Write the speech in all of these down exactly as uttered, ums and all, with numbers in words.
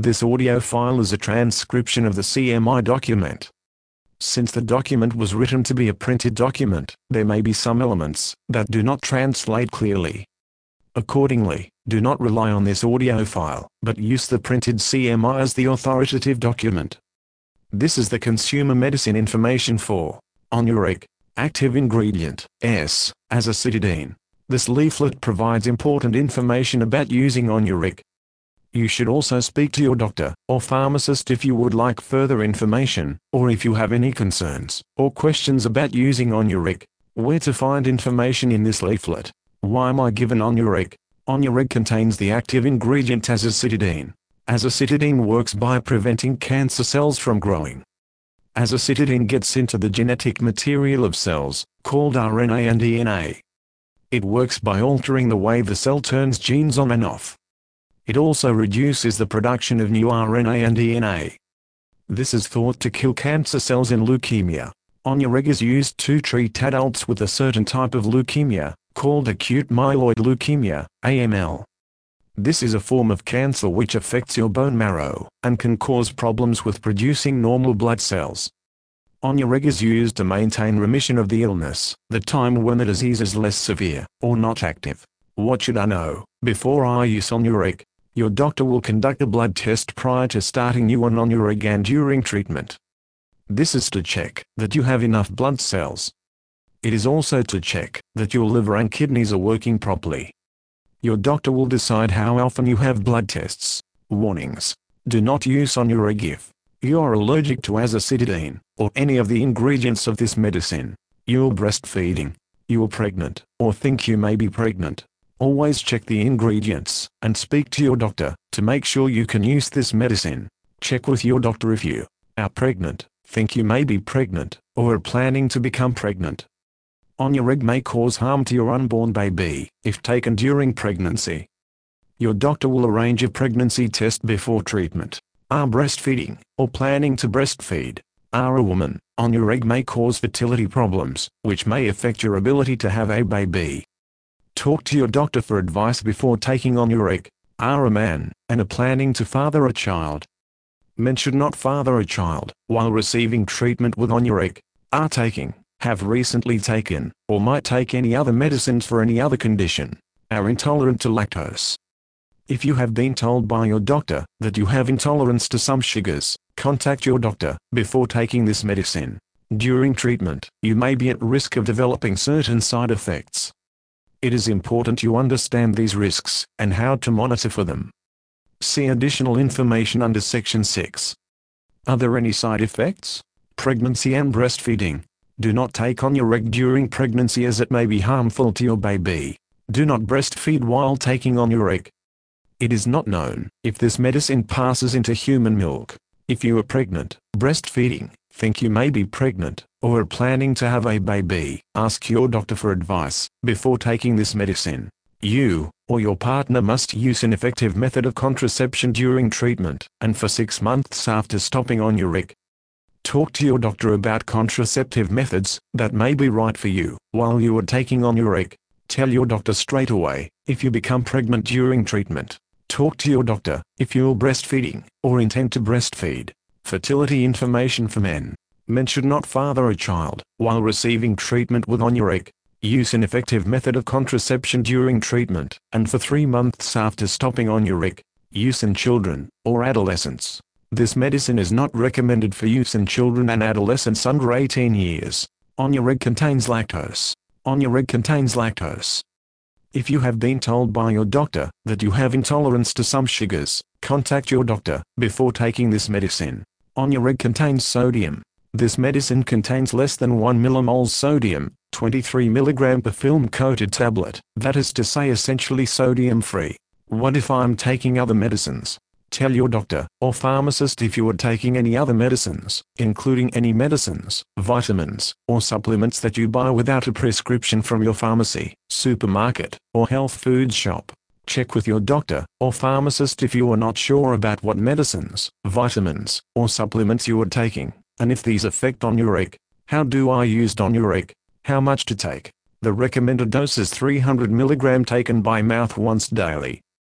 This audio file is a transcription of the C M I document. Since the document was written to be a printed document, there may be some elements that do not translate clearly. Accordingly, do not rely on this audio file, but use the printed C M I as the authoritative document. This is the consumer medicine information for Onureg. Active ingredient, S, azacitidine. This leaflet provides important information about using Onureg. You should also speak to your doctor or pharmacist if you would like further information, or if you have any concerns or questions about using Onureg. Where to find information in this leaflet? Why am I given Onureg? Onureg contains the active ingredient azacitidine. Azacitidine works by preventing cancer cells from growing. Azacitidine gets into the genetic material of cells, called R N A and D N A. It works by altering the way the cell turns genes on and off. It also reduces the production of new R N A and D N A. This is thought to kill cancer cells in leukemia. Onureg is used to treat adults with a certain type of leukemia, called acute myeloid leukemia, A M L. This is a form of cancer which affects your bone marrow, and can cause problems with producing normal blood cells. Onureg is used to maintain remission of the illness, the time when the disease is less severe, or not active. What should I know before I use Onureg? Your doctor will conduct a blood test prior to starting you on Onureg and during treatment. This is to check that you have enough blood cells. It is also to check that your liver and kidneys are working properly. Your doctor will decide how often you have blood tests. Warnings: do not use Onureg if you are allergic to azacitidine, or any of the ingredients of this medicine. You are breastfeeding, you are pregnant, or think you may be pregnant. Always check the ingredients, and speak to your doctor, to make sure you can use this medicine. Check with your doctor if you are pregnant, think you may be pregnant, or are planning to become pregnant. Onureg may cause harm to your unborn baby, if taken during pregnancy. Your doctor will arrange a pregnancy test before treatment. Are breastfeeding, or planning to breastfeed? Are a woman? Onureg may cause fertility problems, which may affect your ability to have a baby. Talk to your doctor for advice before taking Onureg. Are a man, and are planning to father a child? Men should not father a child while receiving treatment with Onureg. Are taking, have recently taken, or might take any other medicines for any other condition. Are intolerant to lactose. If you have been told by your doctor that you have intolerance to some sugars, contact your doctor before taking this medicine. During treatment, you may be at risk of developing certain side effects. It is important you understand these risks, and how to monitor for them. See additional information under Section six. Are there any side effects? Pregnancy and breastfeeding. Do not take Onureg during pregnancy as it may be harmful to your baby. Do not breastfeed while taking Onureg. It is not known if this medicine passes into human milk. If you are pregnant, breastfeeding, think you may be pregnant, or are planning to have a baby, ask your doctor for advice before taking this medicine. You, or your partner must use an effective method of contraception during treatment, and for six months after stopping Onureg. Talk to your doctor about contraceptive methods that may be right for you while you are taking Onureg. Tell your doctor straight away if you become pregnant during treatment. Talk to your doctor if you are breastfeeding, or intend to breastfeed. Fertility information for men. Men should not father a child while receiving treatment with Onureg. Use an effective method of contraception during treatment, and for three months after stopping Onureg. Use in children, or adolescents. This medicine is not recommended for use in children and adolescents under eighteen years. Onureg contains lactose. Onureg contains lactose. If you have been told by your doctor that you have intolerance to some sugars, contact your doctor before taking this medicine. Onureg contains sodium. This medicine contains less than one millimole sodium, twenty-three milligrams per film-coated tablet, that is to say essentially sodium-free. What if I'm taking other medicines? Tell your doctor or pharmacist if you are taking any other medicines, including any medicines, vitamins, or supplements that you buy without a prescription from your pharmacy, supermarket, or health food shop. Check with your doctor or pharmacist if you are not sure about what medicines, vitamins, or supplements you are taking, and if these affect Onureg. How do I use Onureg? How much to take? The recommended dose is three hundred milligrams taken by mouth once daily.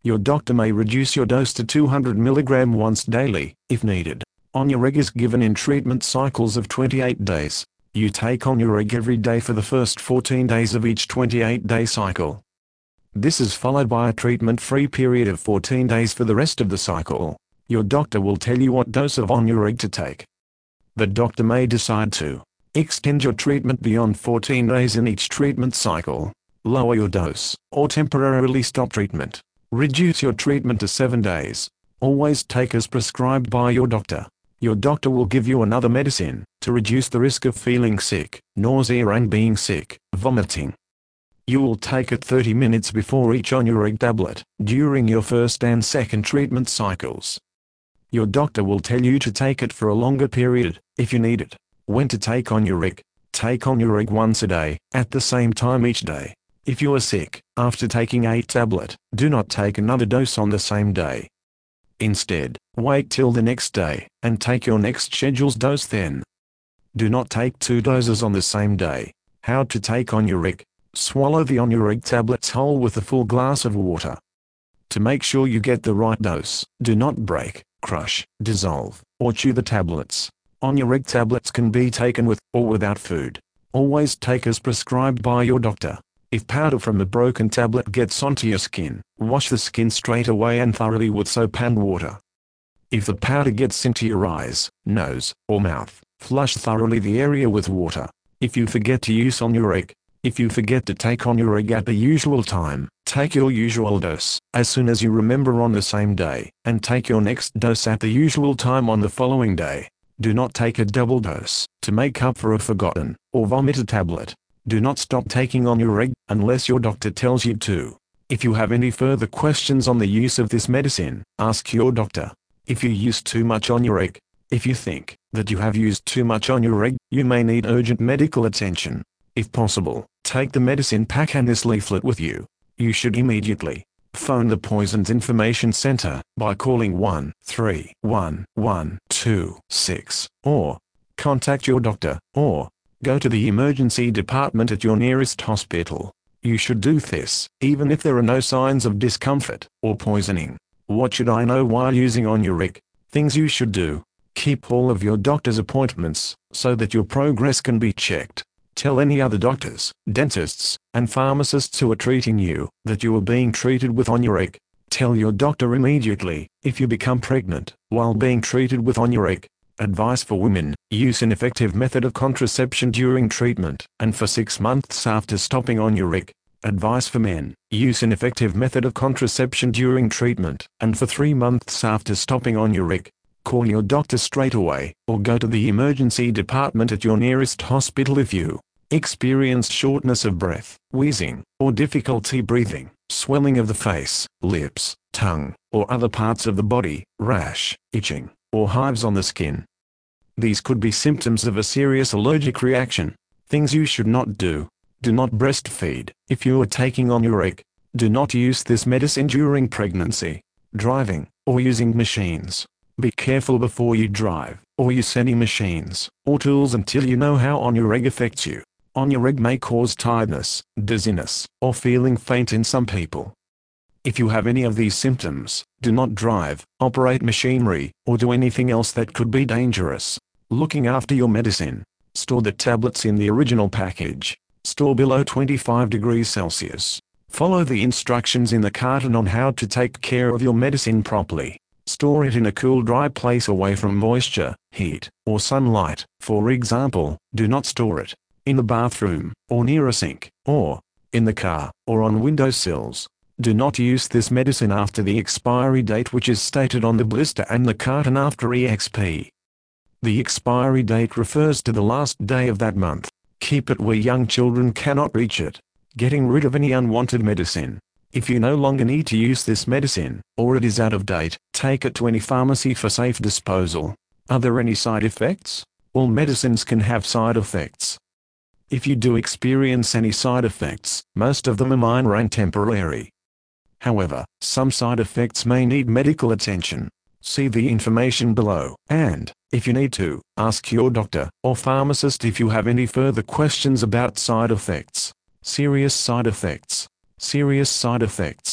Your doctor may reduce your dose to two hundred milligrams once daily, if needed. Onureg is given in treatment cycles of twenty-eight days. You take Onureg every day for the first fourteen days of each twenty-eight day cycle. This is followed by a treatment-free period of fourteen days for the rest of the cycle. Your doctor will tell you what dose of Onureg to take. The doctor may decide to extend your treatment beyond fourteen days in each treatment cycle, lower your dose, or temporarily stop treatment. Reduce your treatment to seven days. Always take as prescribed by your doctor. Your doctor will give you another medicine to reduce the risk of feeling sick, nausea and being sick, vomiting. You will take it thirty minutes before each Onureg tablet, during your first and second treatment cycles. Your doctor will tell you to take it for a longer period, if you need it. When to take Onureg. Take Onureg once a day, at the same time each day. If you are sick, after taking eight tablet, do not take another dose on the same day. Instead, wait till the next day, and take your next schedule's dose then. Do not take two doses on the same day. How to take Onureg. Swallow the Onureg tablets whole with a full glass of water. To make sure you get the right dose, do not break, crush, dissolve, or chew the tablets. Onureg tablets can be taken with, or without food. Always take as prescribed by your doctor. If powder from a broken tablet gets onto your skin, wash the skin straight away and thoroughly with soap and water. If the powder gets into your eyes, nose, or mouth, flush thoroughly the area with water. If you forget to use Onureg, if you forget to take Onureg at the usual time, take your usual dose as soon as you remember on the same day, and take your next dose at the usual time on the following day. Do not take a double dose to make up for a forgotten or vomited tablet. Do not stop taking Onureg unless your doctor tells you to. If you have any further questions on the use of this medicine, ask your doctor. If you use too much Onureg, if you think that you have used too much Onureg, you may need urgent medical attention. If possible, take the medicine pack and this leaflet with you. You should immediately phone the Poisons Information Center by calling one three one one two six, or contact your doctor, or go to the emergency department at your nearest hospital. You should do this, even if there are no signs of discomfort or poisoning. What should I know while using Onureg? Things you should do. Keep all of your doctor's appointments, so that your progress can be checked. Tell any other doctors, dentists, and pharmacists who are treating you, that you are being treated with Onureg. Tell your doctor immediately, if you become pregnant, while being treated with Onureg. Advice for women: use an effective method of contraception during treatment, and for six months after stopping Onureg. Advice for men: use an effective method of contraception during treatment, and for three months after stopping Onureg. Call your doctor straight away, or go to the emergency department at your nearest hospital if you experience shortness of breath, wheezing, or difficulty breathing, swelling of the face, lips, tongue, or other parts of the body, rash, itching, or hives on the skin. These could be symptoms of a serious allergic reaction. Things you should not do. Do not breastfeed if you are taking Onureg. Do not use this medicine during pregnancy, driving, or using machines. Be careful before you drive, or use any machines or tools until you know how Onureg affects you. Onureg may cause tiredness, dizziness, or feeling faint in some people. If you have any of these symptoms, do not drive, operate machinery, or do anything else that could be dangerous. Looking after your medicine. Store the tablets in the original package. Store below twenty-five degrees Celsius. Follow the instructions in the carton on how to take care of your medicine properly. Store it in a cool, dry place away from moisture, heat, or sunlight. For example, do not store it in the bathroom, or near a sink, or in the car, or on windowsills. Do not use this medicine after the expiry date which is stated on the blister and the carton after E X P. The expiry date refers to the last day of that month. Keep it where young children cannot reach it. Getting rid of any unwanted medicine. If you no longer need to use this medicine, or it is out of date, take it to any pharmacy for safe disposal. Are there any side effects? All medicines can have side effects. If you do experience any side effects, most of them are minor and temporary. However, some side effects may need medical attention. See the information below, and, if you need to, ask your doctor or pharmacist if you have any further questions about side effects. Serious side effects. Serious side effects.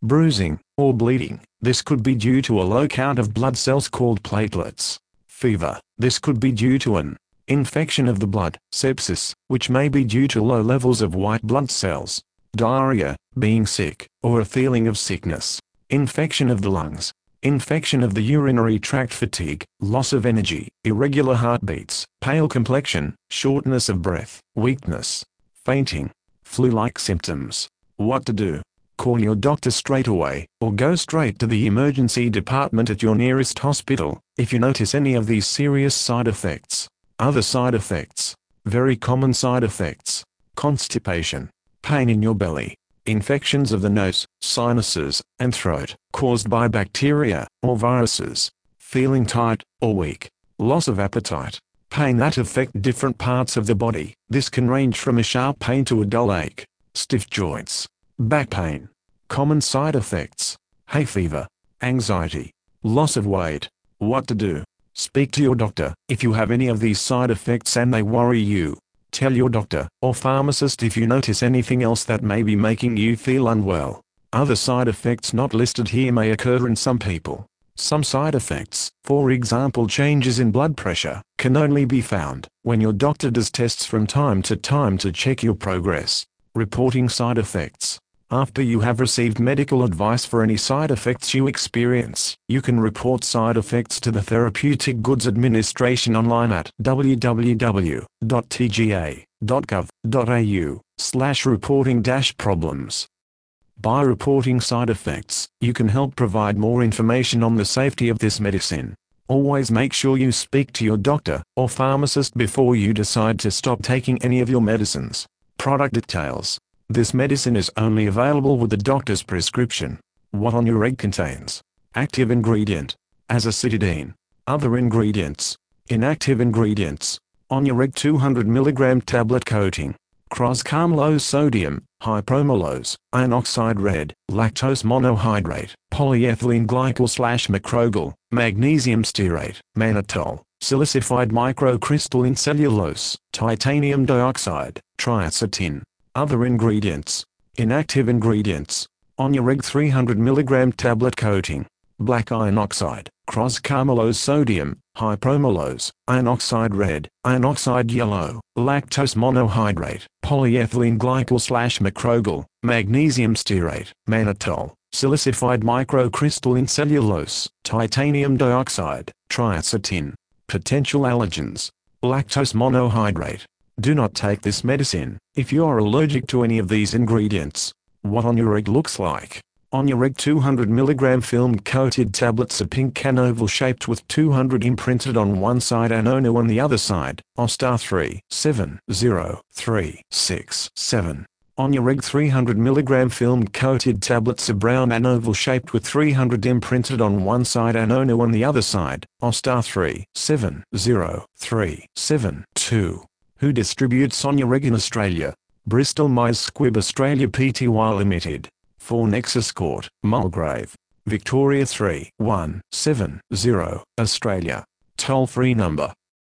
bruising, or bleeding. This could be due to a low count of blood cells called platelets. Fever. This could be due to an infection of the blood. Sepsis, which may be due to low levels of white blood cells. Diarrhea, being sick, or a feeling of sickness. Infection of the lungs. Infection of the urinary tract. Fatigue, loss of energy, irregular heartbeats, pale complexion, shortness of breath, weakness, fainting, flu-like symptoms. What to do? Call your doctor straight away, or go straight to the emergency department at your nearest hospital, if you notice any of these serious side effects. Other side effects. Very common side effects. Constipation, pain in your belly, infections of the nose, sinuses, and throat, caused by bacteria or viruses, feeling tight or weak, loss of appetite, pain that affect different parts of the body. This can range from a sharp pain to a dull ache, stiff joints, back pain. Common side effects: hay fever, anxiety, loss of weight. What to do? Speak to your doctor if you have any of these side effects and they worry you. Tell your doctor or pharmacist if you notice anything else that may be making you feel unwell. Other side effects not listed here may occur in some people. Some side effects, for example changes in blood pressure, can only be found when your doctor does tests from time to time to check your progress. Reporting side effects. After you have received medical advice for any side effects you experience, you can report side effects to the Therapeutic Goods Administration online at w w w dot t g a dot gov dot a u slash reporting dash problems. By reporting side effects, you can help provide more information on the safety of this medicine. Always make sure you speak to your doctor or pharmacist before you decide to stop taking any of your medicines. Product details. This medicine is only available with the doctor's prescription. What on your egg contains? Active ingredient: azacitidine. Other ingredients. Inactive ingredients: on your egg two hundred milligram tablet coating, cros-carmylose sodium, hypromolose, iron oxide red, lactose monohydrate, polyethylene glycol slash macrogol, magnesium stearate, mannitol, silicified microcrystalline cellulose, titanium dioxide, triacetin. Other ingredients. Inactive ingredients: on your egg three hundred milligram tablet coating, black iron oxide, cros-carmylose sodium, hypromolose, iron oxide red, iron oxide yellow, lactose monohydrate, polyethylene glycol slash macrogol, magnesium stearate, mannitol, silicified microcrystalline cellulose, titanium dioxide, triacetin. Potential allergens. Lactose monohydrate. Do not take this medicine if you are allergic to any of these ingredients. What on your egg looks like? On your egg two hundred milligram film-coated tablets are pink and oval shaped with two hundred imprinted on one side and O N U on the other side. O star three seven zero three six seven. On your egg three hundred milligram film-coated tablets are brown and oval shaped with three hundred imprinted on one side and O N U on the other side. O star three seven zero three seven two. Who distributes on your egg in Australia? Bristol Myers Squibb Australia Pty Limited. For Nexus Court, Mulgrave, Victoria three one seven zero, Australia. Toll-free number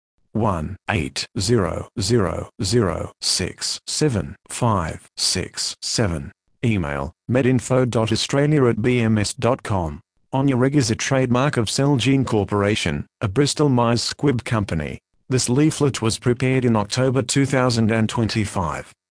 one eight zero zero zero six seven five six seven. Email medinfo dot australia at b m s dot com. On your egg is a trademark of Celgene Corporation, a Bristol Myers Squibb company. This leaflet was prepared in October two thousand twenty-five.